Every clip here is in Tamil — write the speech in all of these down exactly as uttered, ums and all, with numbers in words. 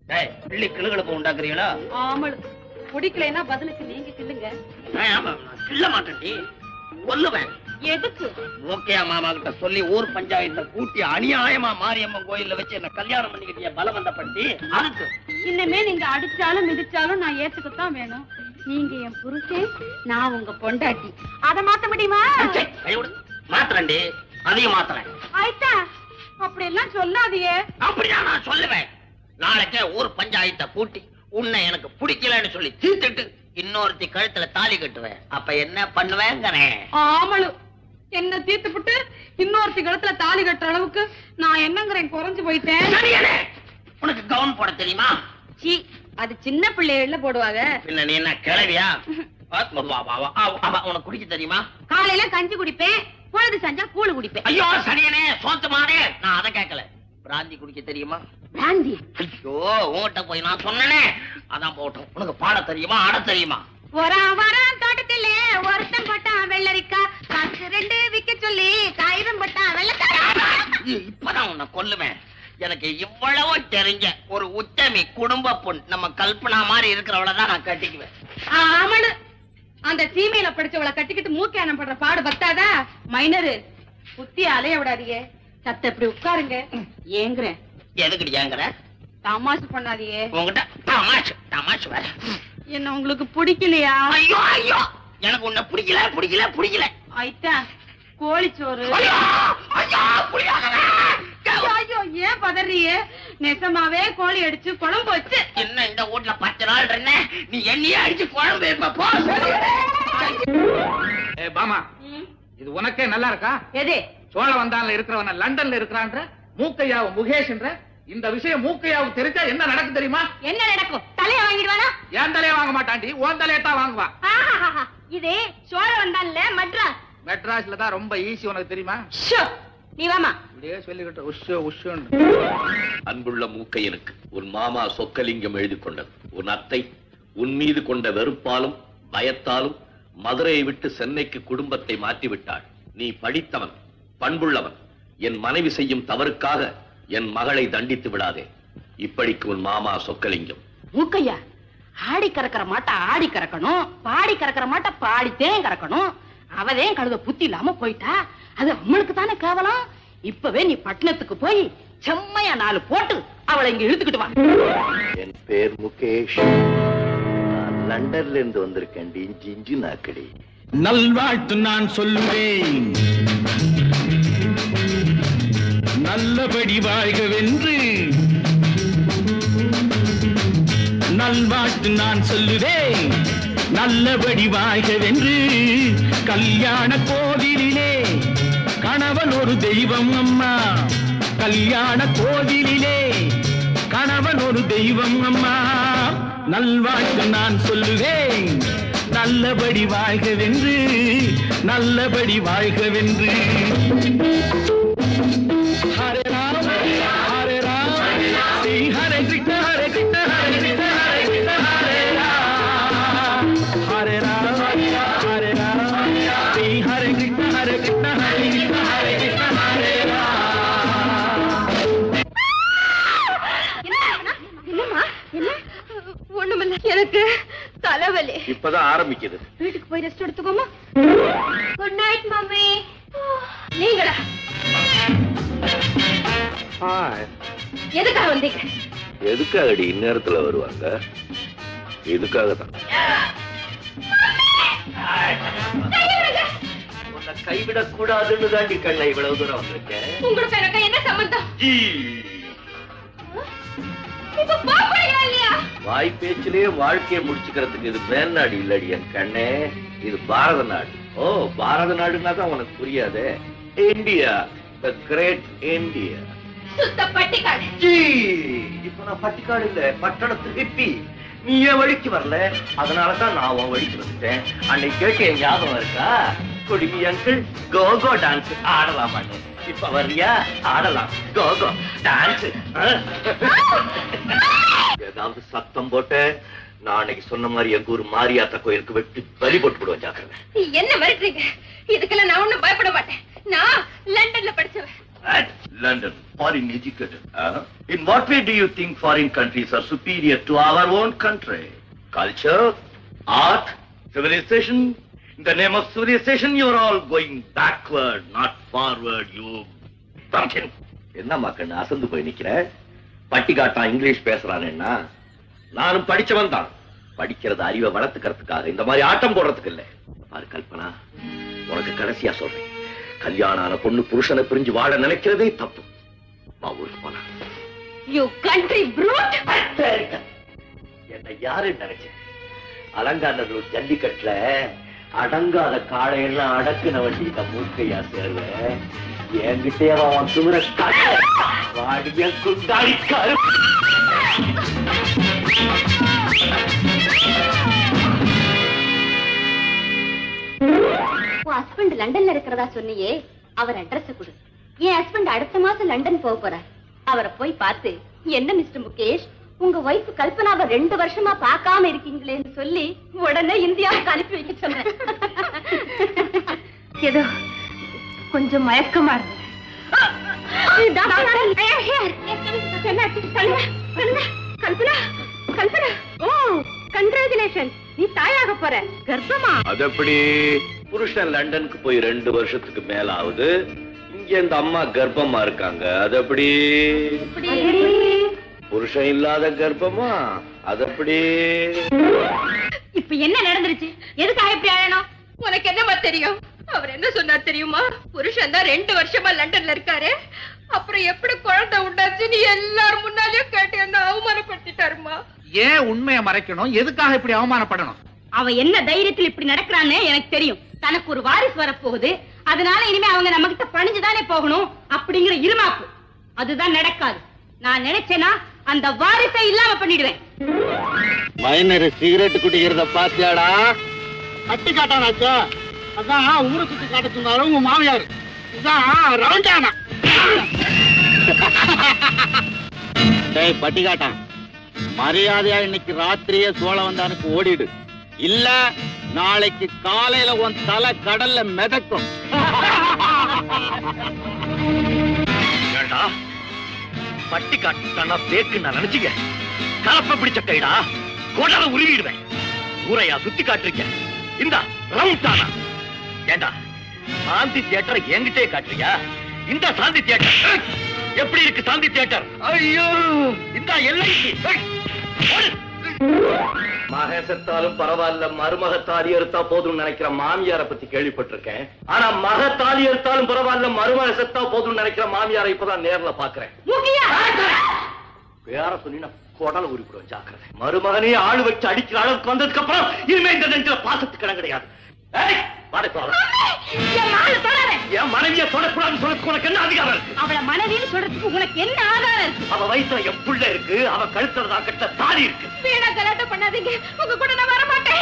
பிள்ளை கிளுகளுக்கு உண்டாக்குறீங்களா? ஆமளு பிடிக்கலைன்னா பதிலுக்கு நீங்க கிள்ளுங்க. கிள்ள மாட்டேன்டி, கொல்லுவேன். எதுக்கு? ஓகே மாமா கிட்ட சொல்லி ஊர் பஞ்சாயத்தை கூட்டி அநியாயமா மாரியம்மன் கோயில்ல வச்சு என்ன கல்யாணம் பண்ணிக்கிட்டிய பலவந்தப்பட்டி. அதுக்கு இன்னமே நீங்க அடிச்சாலும் மிதிச்சாலும் நான் ஏத்துக்கத்தான் வேணும். நீங்க என் புருஷன், நான் உங்க பொண்டாட்டி. அதை மாத்த முடியுமா? மாத்திரண்டி, அதையும் மாத்திரேன். ஆயிட்டா அப்படி எல்லாம் சொல்லாதியே. அப்படியா நான் சொல்லுவேன். நாளைக்கே ஊர் பஞ்சாயத்தை கூட்டி உன்னை எனக்கு பிடிக்கலன்னு சொல்லி தீர்த்துட்டு இன்னொருத்தி கழுத்துல தாலி கட்டுவேன். அப்ப என்ன பண்ணுவேங்கிறேன். ஆமளு, என்ன தீர்த்துப்புட்டு இன்னொருத்தி கழுத்துல தாலி கட்டுற அளவுக்கு நான் என்னங்கிறேன் குறைஞ்சு போயிட்டேன். உனக்கு கவுன் போட தெரியுமா? சி, அது சின்ன பிள்ளைகள்ல போடுவாங்க. பின்ன நீ என்ன கிளவியா? உனக்கு குடிக்க தெரியுமா? காலையில கஞ்சி குடிப்பேன், பொழுது செஞ்சா கூழு குடிப்பேன். ஐயோ சனியனே, சோத்துமானே, நான் அதை கேட்கல. பிராந்தி குடிக்க தெரியுமா? பிராந்தி? ஐயோ உங்ககிட்ட போய் நான் சொன்னனே, அதான் போட்டோம். உனக்கு பாட தெரியுமா, ஆட தெரியுமா? வரா வரா தோட்டத்திலே ஒருத்தன் போட்டான் வெள்ளரிக்கா, காசு ரெண்டு விக்க சொல்லி காகிதம் போட்டான் வெள்ளக்காரா. இப்பதான் உன்னை கொல்லுவேன். எனக்கு இவ்வளவு தெரிஞ்ச ஒரு உத்தமி குடும்ப பொண்ணு நம்ம கல்பனா மாதிரி இருக்கிறவளதான் நான் கட்டிக்குவேன். ஆமனு, அந்த சீமையில படிச்சவளை கட்டிக்கிட்டு மூக்கியானம் படுற பாடு பத்தாதா? மைனரு புத்தி அலைய விடாதீங்க. சத்த இப்படி உட்காருங்க. ஏங்குறேன். எதுக்கு ஏங்குற? தமாஷு பண்ணாதீங்க. உங்ககிட்ட தமாஷு தமாஷு வேற. என்ன உங்களுக்கு பிடிக்கலையா? ஐயோ ஐயோ, எனக்கு உன்னை பிடிக்கல பிடிக்கல பிடிக்கல. ஆயிட்டா கோழிச்சோறு. ஐயோ, ஏன் பதறியே? நெசமாவே கோழி அடிச்சு குழம்பு வச்சு என்ன இந்த வீட்டுல பத்து நாள் இருந்த நீ என்னையே அடிச்சு குழம்பு வைப்ப. பாமா, இது உனக்கே நல்லா இருக்கா? எது? சோழ வந்தான்ல இருக்கிறவன லண்டன்ல இருக்கிறான்ற மூக்கையாவும் முகேஷ்ன்ற இந்த விஷயம் மூக்கையாவும் தெரிஞ்சா என்ன நடக்கும் தெரியுமா? என்ன நடக்கும்? தலைய வாங்கிடுவானா? ஏன் தலைய வாங்க மாட்டாண்டி, உன் தலையை தான் வாங்குவா. இது சோழ வந்தான்ல மெட்ராஸ். மெட்ராஸ்ல தான் ரொம்ப ஈஸி, உனக்கு தெரியுமா? நீ வாமா. இப்படியே சொல்லிக்கிட்ட உஷோ உஷோன்னு. அன்புள்ள மூக்கையனுக்கு உன் மாமா சொக்கலிங்கம் எழுதி கொண்டது. உன் அத்தை உன் மீது கொண்ட வெறுப்பாலும் பயத்தாலும் மதுரையை விட்டு சென்னைக்கு குடும்பத்தை மாற்றிவிட்டாள். நீ படித்தவன், பண்புள்ளவன். என் மனைவி செய்யும் தவறுக்காக என் மகளை தண்டித்து விடாதே. இப்படிக்கு உன் மாமா சொக்கலிங்கம். மூக்கையா, ஆடி கறக்கிற மாட்ட ஆடி கறக்கணும், பாடி கறக்கிற மாட்ட பாடித்தேன் கறக்கணும். அவதே கழுத புத்தி இல்லாம போயிட்டா அது அம்மனுக்கு தானே கேவலம். இப்பவே நீ பட்டணத்துக்கு போய் செம்மையா நாலு போட்டு அவளை இங்க இழுத்துக்கிட்டு வா. என் பேர் முகேஷ், நான் லண்டன்ல இருந்து வந்திருக்கேன். ஜிஞ்சு நாக்கடி நல்வாழ்த்து நான் சொல்லுவேன், நல்லபடி வாழ்கவென்று. நல்வாழ்த்து நான் சொல்லுவேன், நல்லபடி வாழ்கவென்று. கல்யாண கோவிலிலே கணவன் ஒரு தெய்வம் அம்மா, கல்யாண கோவிலிலே கணவன் ஒரு தெய்வம் அம்மா. நல்வாழ்த்து நான் சொல்லுவேன், நல்லபடி வாழ்கவென்று, நல்லபடி வாழ்கவென்று. ஹரே ராம் ஹரே ராம் ஸ்ரீ ஹரே கிருஷ்ண ஹரே கிருஷ்ண ஹரே கிருஷ்ண ஹரே கிருஷ்ண ஹரே ராம் ஹரே ராம் ஹரே ராம் ஸ்ரீ ஹரே கிருஷ்ண ஹரே கிருஷ்ண ஹரே கிருஷ்ண ஹரே கிருஷ்ண ஹரே ராம். என்னம்மா? என்ன? ஒண்ணுமில்ல, எனக்கு தலைவலி. இப்பதான் ஆரம்பிக்குது. வீட்டுக்கு போய் ரெஸ்ட் எடுத்துக்கோமா. Good night mummy. நீங்களா எதுக்காக வந்தீங்க? எதுக்காகடி இந்நேரத்துல வருவாங்க? இதுக்காகத்தான். உன்னை கைவிடக் கூடாதுன்னு தாண்டி கண்ணா இவ்வளவு தூரம் வந்திருக்கேன். உங்களுக்கு எனக்கு என்ன சம்பந்தம்? இப்ப பாப்பீங்களா இல்லையா? வாய் பேச்சிலேயே வாழ்க்கையை முடிச்சுக்கிறதுக்கு இது மேல் நாடு இல்லடி என் கண்ணே, இது பாரத நாடு. ஓ, பாரத நாடுன்னா தான் உனக்கு புரியாதே. India, the great India. சுத்த பட்டிக்காடு. இப்ப நான் பட்டிக்காடு இல்ல, பட்டணத்து ஹிப்பி. நீ ஏன் வழிக்கு வரல? அதனாலதான் நான் உன் வழிக்கு வந்துட்டேன். அன்னைக்கு கேட்க என் ஞாபகம் இருக்கா? குடிமி அங்கிள் கோகோ டான்ஸ் ஆடலாமான்னு. இப்ப வர்றியா? ஆடலாம். Coco dance. ஏதாவது சத்தம் போட்டு நான் அன்னைக்கு சொன்ன மாதிரி எங்க ஊர் மாரியாத்தா கோயிலுக்கு வெட்டி பலி போட்டு விடுவேன். ஜாக்கிரதை. என்ன மிரட்டுறீங்க? இதுக்கெல்லாம் நான் ஒண்ணும் பயப்பட மாட்டேன். நான் லண்டன்ல படிச்சவன். London, foreign educated. Uh, in what way do you think foreign countries are superior to our own country? Culture, art, civilization. In the name of civilization, you are all going backward, not forward, you pumpkin. என்னம்மா கண்ணு அசந்து போய் நிக்கிற? பட்டி காட்டான் இங்கிலீஷ் பேசுறானேன்னா நானும் படிச்சவன் தான். படிக்கிறது அறிவை வளர்த்துக்கிறதுக்காக, இந்த மாதிரி ஆட்டம் போடுறதுக்கு இல்ல. பாரு கல்பனா, உனக்கு கடைசியா சொல்றேன், கல்யாணம் ஆன பொண்ணு புருஷனை பிரிஞ்சு வாழ நினைக்கிறதே தப்பு. வா ஊருக்கு போலாம். You country brute. என்ன யாரு நினைச்சேன்? அலங்காநல்லூர் ஜல்லிக்கட்டுல அடங்காத காளையெல்லாம் அடக்குன வண்டி இந்த மூக்கையா சேர்வ என்கிட்டே அவன் தூர வாடிய குண்டாடிக்காரு. உன் ஹஸ்பண்ட் லண்டன்ல இருக்கிறதா சொன்னியே, அவர் அட்ரஸ் கொடு. என் ஹஸ்பண்ட் அடுத்த மாசம் லண்டன் போக போறார். அவரை போய் பார்த்து, என்ன மிஸ்டர் முகேஷ், உங்க ஒய்ஃப் கல்பனாவை ரெண்டு வருஷமா பார்க்காம இருக்கீங்களேன்னு சொல்லி உடனே இந்தியாவுக்கு அனுப்பி வைக்க சொன்னேன். ஏதோ கொஞ்சம் மயக்கமா இருக்கு. கல்பனா, கல்பனா, ஓ கங்க்ராச்சுலேஷன், நீ தாயாக போற. கர்ப்பமா? அது எப்படி? புருஷன் லண்டனுக்கு போய் ரெண்டு வருஷத்துக்கு மேல ஆகுது, இங்க இந்த அம்மா கர்ப்பமா இருக்காங்க. அது எப்படி? புருஷன் இல்லாத கர்ப்பமா? அது எப்படி? இப்ப என்ன நடந்துருச்சு? எதுக்காக இப்படி ஆயணும்? உனக்கு என்னமா தெரியும்? அவர் என்ன சொன்னார் தெரியுமா? புருஷன் தான் ரெண்டு வருஷமா லண்டன்ல இருக்காரு, அப்புறம் எப்படி குழந்தை உண்டாச்சு நீ எல்லாரும் முன்னாலேயும் கேட்டு என்ன அவமானப்படுத்திட்டாருமா. ஏன் உண்மையை மறைக்கணும்? எதுக்காக இப்படி அவமானப்படணும்? அவ என்ன தைரியத்தில் இப்படி நடக்கிறான்னு எனக்கு தெரியும். தனக்கு ஒரு வாரிசு வரப்போகுது, அதனால இனிமே அவங்க நம்ம கிட்ட பணிஞ்சுதானே போகணும் அப்படிங்கிற இருமாப்பு. அதுதான் நடக்காது. நான் நினைச்சேனா அந்த வாரிசை இல்லாம பண்ணிடுவேன். மைனர் சிகரெட் குடிக்கிறத பாத்தியாடா? பட்டி காட்டானாச்சா? அதான் ஊரை சுத்தி காட்ட சொன்னாரு உங்க மாமியார். இதான் ரவுண்டானா. டேய் பட்டி காட்டான், மரியாதையா இன்னைக்கு ராத்திரியே சோழவந்தானுக்கு ஓடிடு, இல்ல நாளைக்கு காலையில உன் தலை கடல்ல மிதக்கும். பட்டி காட்டுனா பேக்கு நான் நினைச்சுக்க. கலப்ப பிடிச்ச கைடா, கோடால உருவிடுவேன். ஊரையா சுத்தி காட்டுறீங்க? இந்த ரவுண்டானா ஏண்டா சாந்தி தியேட்டர் என்கிட்டே காட்டுறியா? இந்த சாந்தி தியேட்டர் எப்படி இருக்கு? சாந்தி தியேட்டர் ஐயோ இந்த எல்ஐசி மகசத்தாலும் பரவாயில்ல, மருமக தாலி எடுத்தா போதும் நினைக்கிற மாமியாரை பத்தி கேள்விப்பட்டிருக்கேன். ஆனா மக தாலி எடுத்தாலும் பரவாயில்ல, மருமக செத்தா போதும் நினைக்கிற மாமியாரை இப்பதான் நேர்ல பாக்குறேன். வேற சொன்னீங்கன்னா கொடல உருப்பிடுவேன், ஜாக்கிரதை. மருமகனே ஆளு வச்சு அடிக்கிற அளவுக்கு வந்ததுக்கு அப்புறம் இனிமே இந்த நெஞ்சில பாசத்துக்கு இடம் கிடையாது. என் மனைவியை தொடக்கூடாதுன்னு சொல்றதுக்கு உனக்கு என்ன அதிகாரம் இருக்கு? அவளை மனைவின்னு சொல்றதுக்கு உனக்கு என்ன ஆதாரம் இருக்கு? அவ வயிற்றுல என் புள்ள இருக்கு, அவ கழுத்துல தான் கட்ட தாலி இருக்கு. வீணா கலாட்ட பண்ணாதீங்க, உங்க கூட நான் வர மாட்டேன்.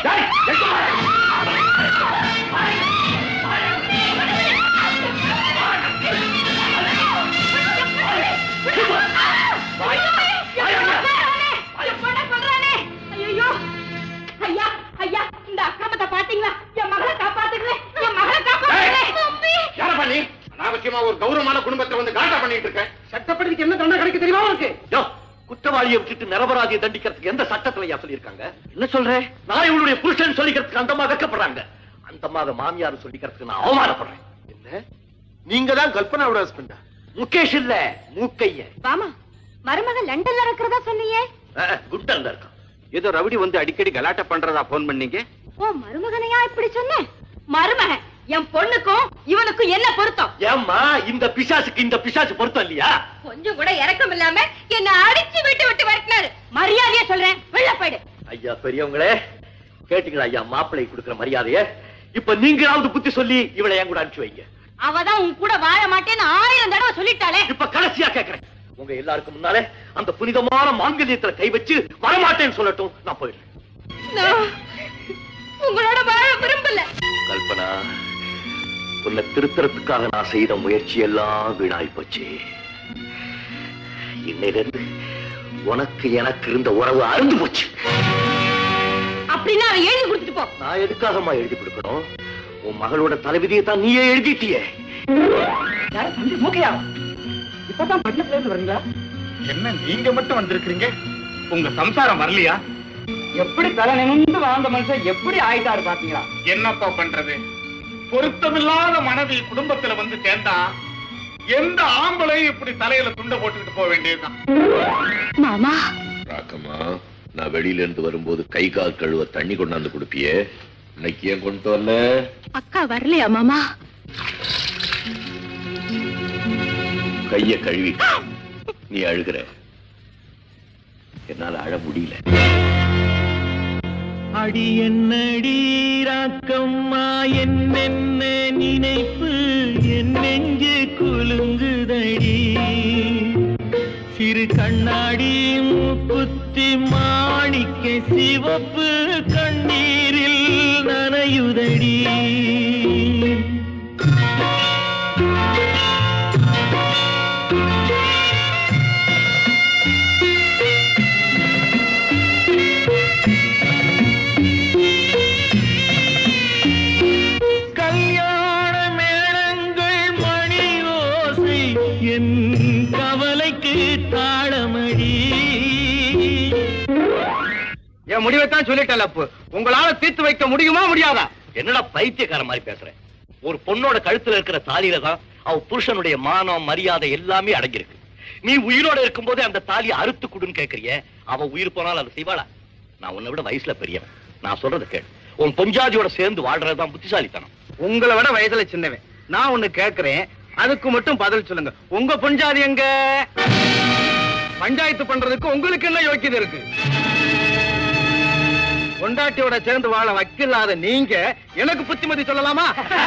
ஐயோ ஐயா ஐயா, இந்த அக்கிரமத்தை பாத்தீங்களா? என் மகளை காப்பாத்துங்களேன், என் மகளை காப்பாத்துங்களேன். அனாவசியமா ஒரு கௌரவமான குடும்பத்தை வந்து காட்டா பண்ணிட்டு இருக்கேன். சட்டப்படிக்கு என்ன தண்டனை கிடைக்க தெரியுமா உனக்கு? குற்றவாளியை விட்டுட்டு நிரபராதியை தண்டிக்கிறதுக்கு எந்த சட்டத்துல சொல்லியிருக்காங்க? என்ன சொல்றேன்? நான் இவளுடைய புருஷன் சொல்லிக்கிறதுக்கு அந்த அம்மா வெக்கப்படுறாங்க, அந்த அம்மா மாமியார் சொல்லிக்கிறதுக்கு நான் அவமானப்படுறேன். என்ன? நீங்க தான் கல்பனாவோட ஹஸ்பண்டா? முகேஷ் இல்ல, மூக்கைய. வாமா, மருமகன் லண்டன்ல இருக்கிறதா சொன்னியே? குண்டன்ல இருக்கான். ஏதோ ரவுடி வந்து அடிக்கடி கலாட்ட பண்றதா போன் பண்ணீங்க. ஓ மருமகனையா இப்படி சொன்னேன்? மருமகன் என் பொண்ணுக்கும் இவனுக்கும் என்ன பொருத்தம்? ஏம்மா இந்த பிசாசுக்கு இந்த பிசாசு பொருத்தம் இல்லையா? கொஞ்சம் கூட இறக்கம் இல்லாம என்ன அடிச்சு விட்டு விட்டு வரட்டினாரு. மரியாதையா சொல்றேன், வெளில போயிடு. ஐயா பெரியவங்களே, கேட்டீங்களா ஐயா மாப்பிள்ளை கொடுக்கிற மரியாதைய? இப்ப நீங்களாவது புத்தி சொல்லி இவளை என் கூட அனுப்பிச்சு வைங்க. அவதான் உன் கூட வாழ மாட்டேன்னு ஆயிரம் தடவை சொல்லிட்டாளே. இப்ப கடைசியா கேட்கிறேன், உங்க எல்லாருக்கும் முன்னாலே அந்த புனிதமான மாங்கல்யத்துல கை வச்சு வரமாட்டேன்னு சொல்லட்டும், நான் போயிடுறேன். உங்களோட வாழ விரும்பல. கல்பனா, உன்னை திருத்தறதுக்காக நான் செய்த முயற்சி எல்லாம் வீணாய் போச்சு. இன்னையிலிருந்து உனக்கு எனக்கு இருந்த உறவு அருந்து போச்சு. அப்படின்னா அவன் எழுதி கொடுத்துட்டு போ. நான் எதுக்காகமா எழுதி கொடுக்கணும்? உன் மகளோட தலைவிதியை தான் நீயே எழுதிட்டியே. மூக்கையா இப்பதான் பட்டணத்துல இருந்து வரீங்களா? என்ன நீங்க மட்டும் வந்திருக்கீங்க? உங்க சம்சாரம் வரலையா? எப்படி தலை நிமிந்து வாழ்ந்த மனுஷன் எப்படி ஆயிட்டாரு பாத்தீங்களா? என்னப்பா பண்றது? பொருத்தமில்லாத மனைவி குடும்பத்துல வந்து சேர்ந்தா எந்த ஆம்பளையும் இப்படி தலையில துண்ட போட்டுக்கிட்டு போக வேண்டியதுதான். மாமா ராக்கம்மா, நான் வெளியில இருந்து வரும்போது கை கால் கழுவ தண்ணி கொண்டாந்து கொடுப்பியே, இன்னைக்கு ஏன் கொண்டு வரல? அக்கா வரலையா மாமா? கைய கழுவி நீ அழுகிற, என்னால அழ முடியல. அடி என்னடி ராக்கம்மா, என்னென்ன நினைப்பு என் நெஞ்சு குலுங்குதடி. சிறு கண்ணாடி மூக்குத்தி மாணிக்க சிவப்பு கண்ணீரில் நனையுதடி. முடிவைத்தான் சொல்லிட்டேன். அப்பு, உங்களால தீர்த்து வைக்க முடியுமா முடியாதா? என்னடா பைத்தியக்கார மாதிரி பேசுற? ஒரு பொண்ணோட கழுத்துல இருக்கிற தாலியில தான் அவ புருஷனுடைய மானம் மரியாதை எல்லாமே அடங்கியிருக்கு. நீ உயிரோட இருக்கும் போதே அந்த தாலியை அறுத்து குடுன்னு கேக்குறிய, அவ உயிர் போனாலும் அதை செய்வாளா? நான் உன்னை விட வயசுல பெரியவன், நான் சொல்றதை கேளு. உன் பொஞ்சாதியோட சேர்ந்து வாழ்றதுதான் புத்திசாலித்தனம். உங்களை விட வயசுல சின்னவன். நான் ஒண்ணு கேக்குறேன், அதுக்கு மட்டும் பதில் சொல்லுங்க. உங்க பொஞ்சாதி எங்க? பஞ்சாயத்து பண்றதுக்கு உங்களுக்கு என்ன யோக்கியது இருக்கு? பொண்டாட்டியோட சேர்ந்து வாழ வக்கில்லாத நீங்க எனக்கு புத்திமதி சொல்லலாமா?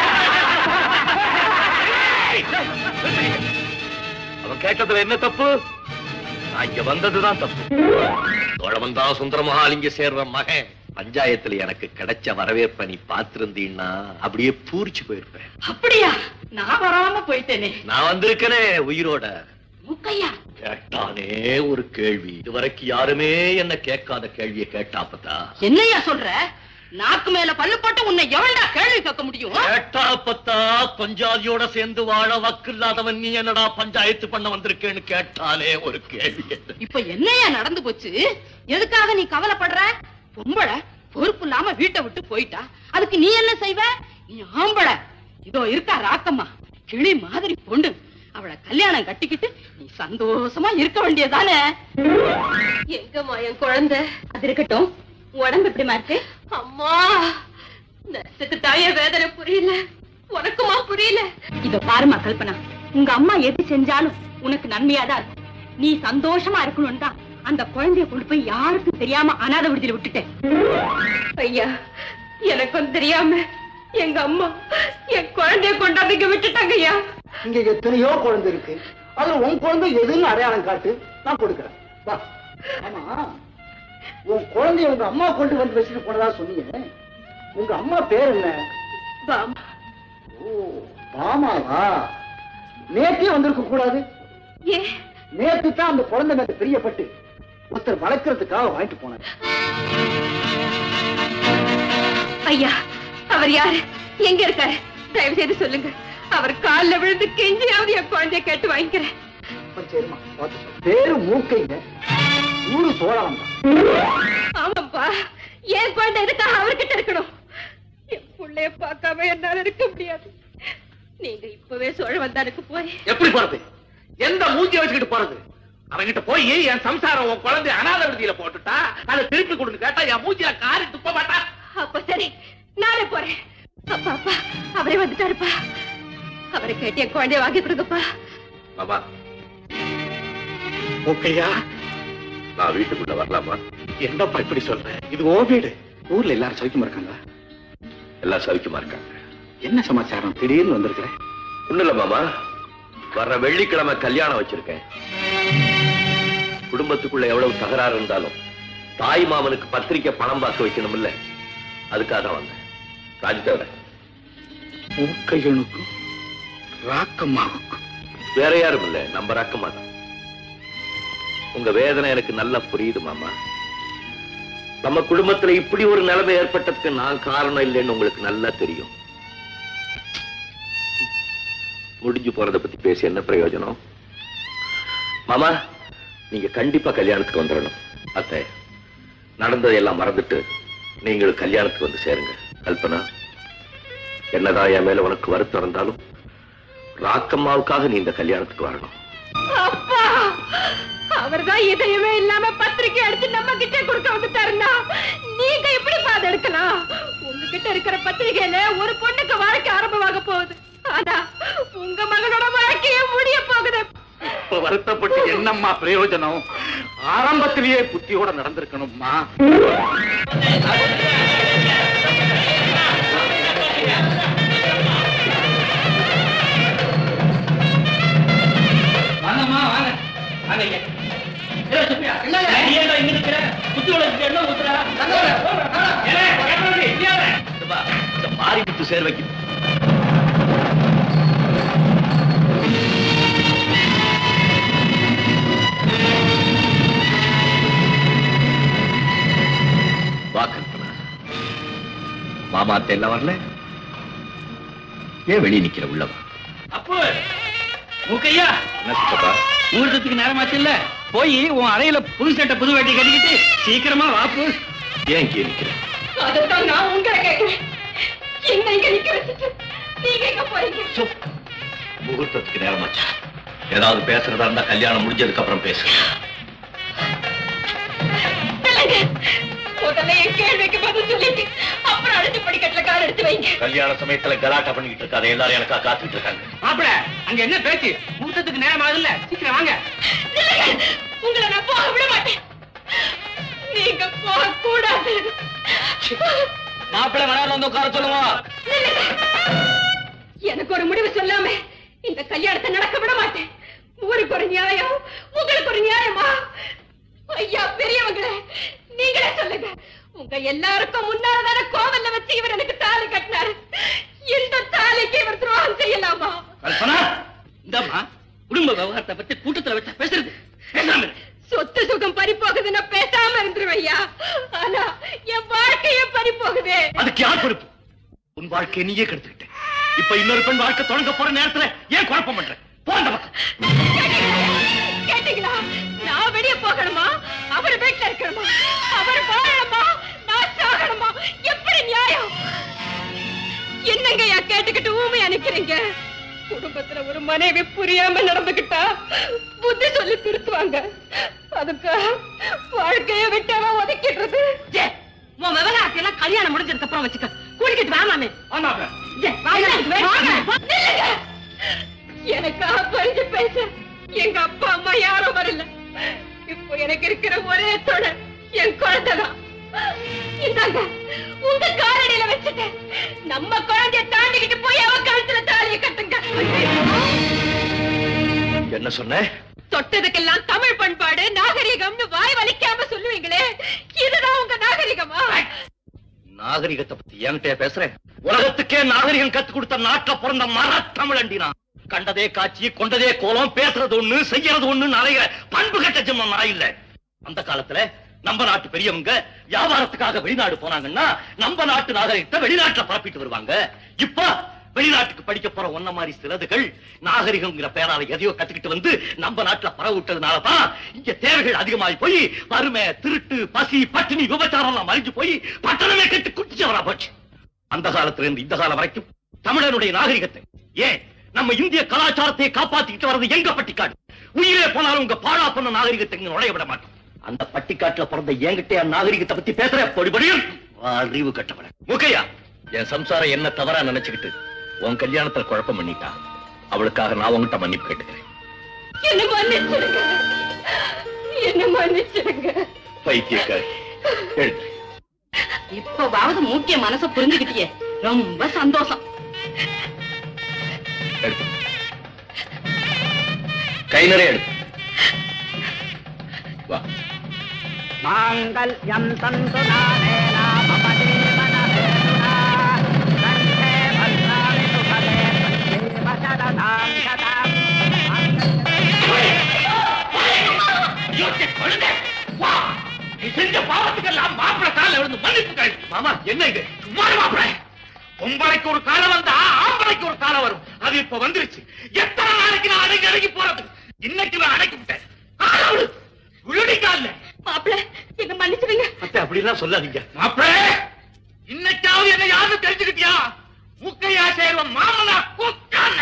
அவன் கேட்டதுல என்ன தப்பு? நான் இங்க வந்ததுதான் தப்பு. தோழவன் தான் சுந்தரமகாலிங்க சேர்ற மகன். பஞ்சாயத்துல எனக்கு கிடைச்ச வரவேற்ப நீ பாத்திருந்தீன்னா அப்படியே பூரிச்சு போயிருப்பேன். அப்படியா? நான் வராம போயிட்டேனே. நான் வந்திருக்கனே உயிரோட. மூக்கையா கேட்டானே ஒரு கேள்வி, இதுவரைக்கும் யாருமே என்ன கேட்காத கேள்வியை கேட்டாப்பதா. என்னையா சொல்ற? நாக்கு மேல பல்லு போட்டு உன்னை எவன்டா கேள்வி கேட்க முடியும்? கேட்டாப்பத்தா, பஞ்சாதியோட சேர்ந்து வாழ வக்கு இல்லாதவன் நீ என்னடா பஞ்சாயத்து பண்ண வந்திருக்கேன்னு கேட்டாலே ஒரு கேள்வி. இப்ப என்னையா நடந்து போச்சு? எதுக்காக நீ கவலைப்படுற? பொம்பளை பொறுப்பு இல்லாம வீட்டை விட்டு போயிட்டா, அதுக்கு நீ என்ன செய்வ? நீ ஆம்பளை. இதோ இருக்கா ராக்கம்மா, கிளி மாதிரி பொண்ணு. அவளை கல்யாணம் கட்டிக்கிட்டு நீ சந்தோஷமா இருக்க வேண்டியதானே? எங்கம்மா என் குழந்தை? அது இருக்கட்டும், உடம்பு எப்படிமா இருக்கு? அம்மா, நெசத்து தாய வேதனை புரியல, உனக்குமா புரியல? இத பாருமா கல்பனா, உங்க அம்மா எது செஞ்சாலும் உனக்கு நன்மையாதான் இருக்கும். நீ சந்தோஷமா இருக்கணும் தான் அந்த குழந்தைய கொண்டு போய் யாருக்கும் தெரியாம அனாதை விடுதலை விட்டுட்டேன். ஐயா, எனக்கும் தெரியாம எங்க அம்மா என் குழந்தைய கொண்டாந்து இங்க விட்டுட்டாங்க. ஐயா, இங்க எத்தனையோ குழந்தை இருக்கு, அதுல உன் குழந்தை எதுன்னு அடையாளம் காட்டு, நான் கொடுக்கிறேன். வா. ஆமா, உன் குழந்தைய உங்க அம்மா கொண்டு வந்து வச்சுட்டு போனதா சொன்னீங்க. உங்க அம்மா பேர் என்ன? பாமா. ஓ, பாமாவா? நேற்றே வந்திருக்க கூடாது. ஏ, நேற்று தான் அந்த குழந்தை மேல பிரியப்பட்டு ஒருத்தர் வளர்க்கறதுக்காக வாங்கிட்டு போனார். ஐயா, அவர் யாரு? எங்க இருக்காரு? தயவு செய்து சொல்லுங்க. அவர் கால்ல விழுந்து கெஞ்சியாவது என் குழந்தைய கேட்டு வாங்கிக்கிறேன். சரிம்மா, பேரு மூக்கைங்க, ஊரு சோழம். ஆமாப்பா, என் குழந்தை எதுக்காக அவர்கிட்ட இருக்கணும்? என் பிள்ளைய பார்க்காம என்னால இருக்க முடியாது. நீங்க இப்பவே சோழ வந்தாருக்கு போய். எப்படி போறது? எந்த மூஞ்சிய வச்சுக்கிட்டு போறது? அவன்கிட்ட போய் என் சம்சாரம் உன் குழந்தை அனாதை விடுதியில போட்டுட்டா, அதை திருப்பி கொடுன்னு கேட்டா என் மூஞ்சில காரி துப்ப மாட்டா. அப்ப சரி, நானே போறேன். அப்பா அப்பா, அவரே வந்துட்டாருப்பா. அவரை கேட்டு என் குழந்தைய வாங்கி கொடுங்கப்பா. மாமா, ஓகேயா? நான் வீட்டுக்குள்ள வரலாமா? என்னப்பா இப்படி சொல்ற? இது ஓ வீடு. ஊர்ல எல்லாரும் சௌக்கியமா இருக்காங்க? எல்லாம் சௌக்கியமா இருக்காங்க. என்ன சமாச்சாரம்? திடீர்னு வந்திருக்கிறேன். ஒண்ணு இல்ல மாமா, வர்ற வெள்ளிக்கிழமை கல்யாணம் வச்சிருக்கேன். குடும்பத்துக்குள்ள எவ்வளவு தகராறு இருந்தாலும் தாய் மாமனுக்கு பத்திரிக்கை பணம் பார்க்க வைக்கணும் இல்ல, அதுக்காக தான் வந்தேன். ராஜதேவர, மூக்கையனுக்கும் ராக்கம்மாவுக்கும் வேற யாரும் இல்ல, நம்ம ராக்கம்மா தான். உங்க வேதனை எனக்கு நல்லா புரியுது மாமா. நம்ம குடும்பத்துல இப்படி ஒரு நிலைமை ஏற்பட்டதுக்கு நான் காரணம் இல்லைன்னு உங்களுக்கு நல்லா தெரியும். முடிஞ்சு போறதை பத்தி பேசி என்ன பிரயோஜனம்? மாமா, நீங்க கண்டிப்பா கல்யாணத்துக்கு வந்துடணும். அத்தை, நடந்ததையெல்லாம் மறந்துட்டு நீங்களும் கல்யாணத்துக்கு வந்து சேருங்க. கல்பனா, என்னதான் என் மேல உனக்கு வருத்தம் இருந்தாலும் ராக்கம்மாவுக்காக நீ இந்த கல்யாணத்துக்கு வரணும். அப்பா, அவர்தான் இதயமே இல்லாம பத்திரிக்கை எடுத்து நம்ம கிட்ட கொடுக்க வந்துட்டாருன்னா நீங்க எப்படி பாத எடுக்கலாம்? உங்ககிட்ட இருக்கிற பத்திரிகையில ஒரு பொண்ணுக்கு வாழ்க்கை ஆரம்பமாக போகுது. ஆனா உங்க மகனோட வாழ்க்கையே முடிய போகுது. இப்ப வருத்தப்பட்டு என்னம்மா பிரயோஜனம்? ஆரம்பத்திலேயே புத்தியோட நடந்திருக்கணும்மா. வாங்கம்மா, வாங்க வாங்க. ஏ சுப்பியா, நீ ஏன்டா இங்க நிக்கிற? புத்தி உலகத்துக்கு என்ன ஊத்துறா? ஏலே, கேட்கறது இல்லையாவே? இந்த மாறி விட்டு சேர் வைக்க வா கல்பனா. மாமா அத்தை எல்லாம் வரல? ஏன் வெளியே நிக்கிற? உள்ளவா. அப்போ மூக்கையா, என்ன சித்தப்பா? முகூர்த்தத்துக்கு நேரமாச்சு இல்ல? போய் உன் அறையில புது சட்டை புது வேட்டி கட்டிக்கிட்டு சீக்கிரமா வாப்பு. ஏன் இங்கே நிக்கிற? அதைத்தான் நான் உங்களை கேட்கிறேன். என்ன இங்க நிக்க வச்சுட்டு நீங்க எங்க போறீங்க? முகூர்த்தத்துக்கு நேரமாச்சா? ஏதாவது பேசுறதா இருந்தா கல்யாணம் முடிஞ்சதுக்கு அப்புறம் பேசு. முதல்ல என் கேள்விக்கு பதில் சொல்லிட்டு அப்புறம் அடுத்த படிக்கட்டுல கால் எடுத்து வைங்க. கல்யாண சமயத்துல கலாட்டா பண்ணிக்கிட்டு இருக்காத. எல்லாரும் எனக்கா காத்துட்டு இருக்காங்க. மாப்பிள, அங்க என்ன பேச்சு? முகூர்த்தத்துக்கு நேரம் ஆகுதுல்ல, சீக்கிரம் வாங்க. உங்களை நான் போக விட மாட்டேன். நீங்க போக கூடாது. மாப்பிள மணால வந்து உட்கார சொல்லுவோம். எனக்கு ஒரு முடிவு சொல்லாம இந்த கல்யாணத்தை நடக்க விட மாட்டேன். ஊருக்கு ஒரு நியாயம், உங்களுக்கு ஒரு நியாயமா? ஐயா பெரியவங்களே, நீங்களே சொல்லுங்க. உங்க எல்லாருக்கும் முன்னாலதான கோவல்ல வச்சு இவர் எனக்கு தாலி கட்டினாரு. இந்த தாலிக்கு இவர் துரோகம் செய்யலாமா? கல்பனா, இந்தம்மா குடும்ப விவகாரத்தை பத்தி கூட்டத்துல வச்சா பேசுறது. பேசாம இரு. சொத்து சுகம் பறி போகுதுன்னா பேசாம இருந்துருவையா. ஆனா என் வாழ்க்கையே பறி போகுது. அதுக்கு யார் பொறுப்பு? உன் வாழ்க்கையை நீயே கெடுத்துக்கிட்ட. இப்ப இன்னொரு பெண் வாழ்க்கை தொடங்க போற நேரத்துல ஏன் குழப்பம் பண்ற? போந்த பக்கம். கேட்டீங்களா? நான் வெளியே போகணுமா? அவர் வீட்டுல இருக்கணுமா? அவர் வாழணுமா? நான் சாகணுமா? எப்படி நியாயம்? என்னங்கய்யா கேட்டுக்கிட்டு ஊமையா நிக்கிறீங்க? குடும்பத்துல ஒரு மனைவி புரியாம நடந்துகிட்டா புத்தி சொல்லி திருத்துவாங்க. அதுக்கு வாழ்க்கைய விட்டாவ ஒதுக்கிடுறது. உன் விவகாரத்தை எல்லாம் கல்யாணம் முடிஞ்சதுக்கு அப்புறம் வச்சுக்க. குளிக்கிட்டு வாமாமே. எனக்காக பறிஞ்சு பேச எங்க அப்பா அம்மா யாரும் வரல. இப்போ எனக்கு இருக்கிற ஒரே தொடர் என் குழந்தைதான். இந்தாங்க உங்க காலடியில வச்சுட்டேன். நம்ம குழந்தைய தாண்டிக்கிட்டு போய் அவ கழுத்துல தாலியை கட்டுங்க. என்ன சொன்ன? தொட்டதுக்கெல்லாம் தமிழ் பண்பாடு நாகரிகம்னு வாய் வலிக்காம சொல்லுவீங்களே, இதுதான் உங்க நாகரிகமா? நாகரிகத்தை பத்தி என்கிட்ட பேசுறேன்? உலகத்துக்கே நாகரிகம் கத்து கொடுத்த நாட்டுல பிறந்த மர தமிழண்டினா. கண்டதே காட்சி, கொண்டதே கோலம், பேசுறது ஒண்ணு, செய்யறது ஒண்ணு நிறைய பண்பு கட்ட ஜென்மம் நான் இல்ல. அந்த காலத்துல நம்ம நாட்டு பெரியவங்க வியாபாரத்துக்காக வெளிநாடு போனாங்கன்னா நம்ம நாட்டு நாகரிகத்தை வெளிநாட்டுல பரப்பிட்டு வருவாங்க. இப்ப வெளிநாட்டுக்கு படிக்க போற ஒன்ன மாதிரி சிலதுகள் நாகரிகம்ங்கிற பேரால எதையோ கத்துக்கிட்டு வந்து நம்ம நாட்டுல பரவ விட்டதுனாலதான் இங்க தேவைகள் அதிகமாகி போய் வறுமை, திருட்டு, பசி, பட்டினி, விபச்சாரம் எல்லாம் மறைஞ்சு போய் பட்டணமே கட்டு குட்டிச்சவரா போச்சு. அந்த காலத்துல இருந்து இந்த காலம் வரைக்கும் தமிழனுடைய நாகரிகத்தை, ஏன் நம்ம இந்திய கலாச்சாரத்தை காப்பாத்திக்கிட்டு வர்றது எங்க பட்டிக்காடு. உயிரே போனாலும் உங்க பாழா பண்ண நாகரிகத்தை இங்க நுழைய விட மாட்டோம். அந்த பட்டிக்காட்டுல பிறந்த என்கிட்ட நாகரிகத்தை பத்தி பேசுற பொடிபடியும் அறிவு கட்டப்பட. முக்கையா, என் சம்சாரம் என்ன தவறா நினைச்சுக்கிட்டு உன் கல்யாணத்துல குழப்பம் பண்ணிட்டா. அவளுக்காக நான் உங்ககிட்ட மன்னிப்பு கேட்டுக்கிறேன். என்ன மன்னிச்சிடுங்க, என்ன மன்னிச்சிடுங்க. பைத்தியக்காரி, எழுது. இப்பவாவது முக்கிய மனச புரிஞ்சுக்கிட்டியே, ரொம்ப சந்தோஷம். எடுத்து கை நிறைய எடுத்து வா. மாங்கல்யம் தந்து நானேனா மம தேவன ஹேதுனா சந்தே பத்ராணி சுபதே சந்தே வசததாம் சதாம். யோசிச்சு கொள்ளுங்க. வா, நீ செஞ்ச பாவத்துக்கெல்லாம் மாப்பிள கால விழுந்து மன்னிப்பு கேளு. மாமா, என்ன இது? சும்மா மாப்பிள, பொம்பளைக்கு ஒரு காலம் வந்தா ஆம்பளைக்கு ஒரு காலம் வரும். அது இப்ப வந்துருச்சு. எத்தனை நாளைக்கு நான் அடங்கி அடங்கி போறது? இன்னைக்கு நான் அடக்கி விட்டேன். மாப்பிள்ள என்ன மன்னிச்சிடுங்க. அப்படிலாம் சொல்லாதீங்க மாப்பிள்ள. இன்னைக்காவது என்ன யாருன்னு தெரிஞ்சுக்கிட்டியா? முக்கையா சேர்வன் மாமனா கூட்டான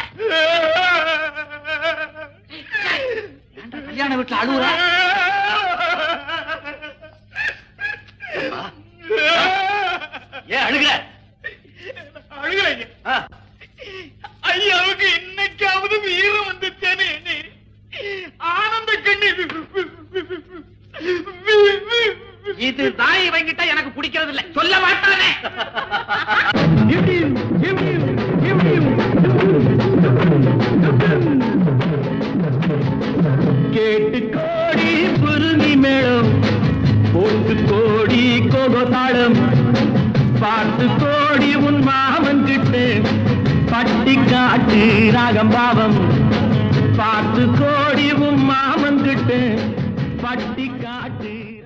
கல்யாண வீட்டுல அழுவுறா. ஏன் அழுகிற? அழுகலைங்க. ஐயாவுக்கு இன்னைக்காவது வீரம் வந்துச்சேனே. ஆனந்த கண்ணீர். இது தாய் வாங்கிட்டா எனக்கு பிடிக்கிறது இல்லை. சொல்ல மாட்டானே. கேட்டு கோடி குருவி மேளம், போட்டு கோடி கோகோதாளம், பார்த்து கோடி உன் மாமன் கிட்ட பட்டி காட்டு ராகம் பாவம், பார்த்து கோடி உன் மாமன் கிட்ட பட்டி காட்டு